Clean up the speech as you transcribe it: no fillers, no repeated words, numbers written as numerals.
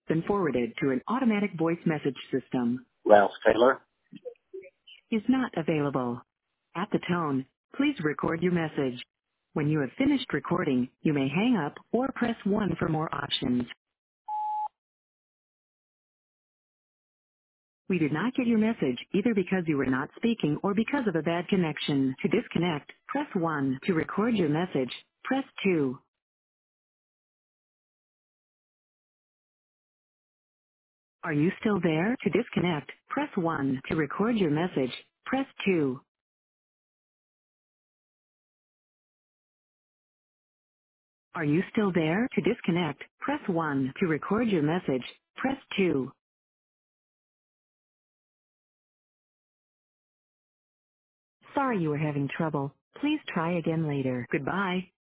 been forwarded to an automatic voice message system. Ralph Taylor. Is not available. At the tone, please record your message. When you have finished recording, you may hang up or press 1 for more options. We did not get your message either because you were not speaking or because of a bad connection. To disconnect, press 1. To record your message, press 2. Are you still there? To disconnect, press 1. To record your message, press 2. Are you still there? To disconnect, press 1. To record your message, press 2. Sorry you were having trouble. Please try again later. Goodbye.